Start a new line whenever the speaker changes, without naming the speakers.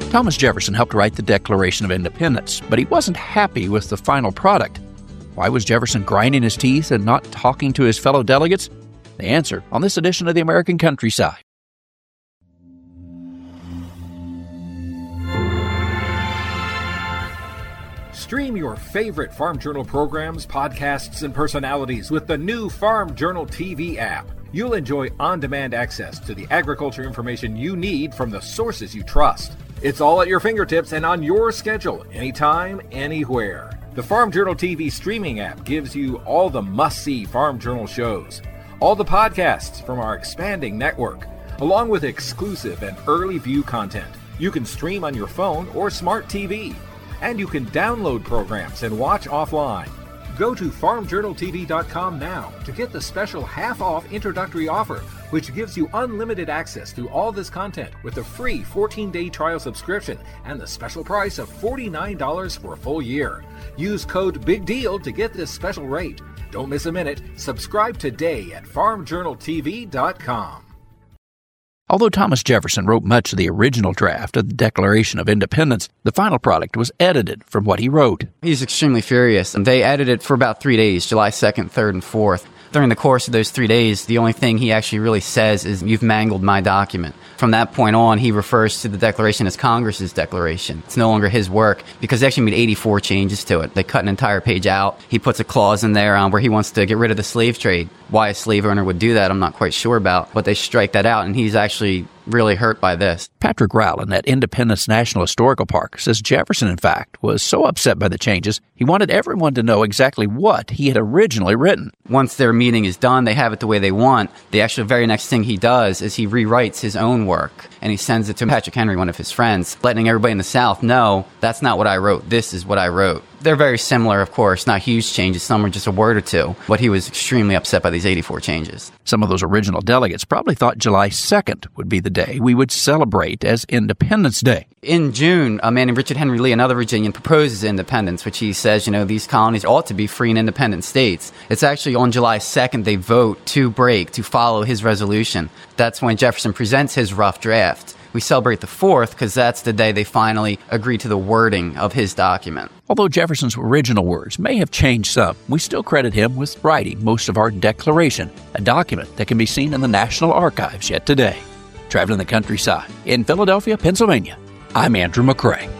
Thomas Jefferson helped write the Declaration of Independence, but he wasn't happy with the final product. Why was Jefferson grinding his teeth and not talking to his fellow delegates? The answer on this edition of the American Countryside.
Stream your favorite Farm Journal programs, podcasts, and personalities with the new Farm Journal TV app. You'll enjoy on-demand access to the agriculture information you need from the sources you trust. It's all at your fingertips and on your schedule, anytime, anywhere. The Farm Journal TV streaming app gives you all the must-see Farm Journal shows, all the podcasts from our expanding network, along with exclusive and early view content. You can stream on your phone or smart TV, and you can download programs and watch offline. Go to farmjournaltv.com now to get the special half-off introductory offer, which gives you unlimited access to all this content with a free 14-day trial subscription and the special price of $49 for a full year. Use code BIGDEAL to get this special rate. Don't miss a minute. Subscribe today at farmjournaltv.com.
Although Thomas Jefferson wrote much of the original draft of the Declaration of Independence, the final product was edited from what he wrote.
He's extremely furious, and they edited it for about 3 days, July 2nd, 3rd, and 4th. During the course of those 3 days, the only thing he actually really says is, "You've mangled my document." From that point on, he refers to the Declaration as Congress's declaration. It's no longer his work because they actually made 84 changes to it. They cut an entire page out. He puts a clause in there where he wants to get rid of the slave trade. Why a slave owner would do that, I'm not quite sure about, but they strike that out, and he's actually really hurt by this.
Patrick Rowland at Independence National Historical Park says Jefferson, in fact, was so upset by the changes, he wanted everyone to know exactly what he had originally written.
Once their meeting is done, they have it the way they want. The actual very next thing he does is he rewrites his own work, and he sends it to Patrick Henry, one of his friends, letting everybody in the South know, that's not what I wrote, this is what I wrote. They're very similar, of course, not huge changes. Some are just a word or two. But he was extremely upset by these 84 changes.
Some of those original delegates probably thought July 2nd would be the day we would celebrate as Independence Day.
In June, a man named Richard Henry Lee, another Virginian, proposes independence, which he says, these colonies ought to be free and independent states. It's actually on July 2nd they vote to follow his resolution. That's when Jefferson presents his rough draft. We celebrate the 4th because that's the day they finally agree to the wording of his document.
Although Jefferson's original words may have changed some, we still credit him with writing most of our Declaration, a document that can be seen in the National Archives yet today. Traveling the countryside in Philadelphia, Pennsylvania, I'm Andrew McCrae.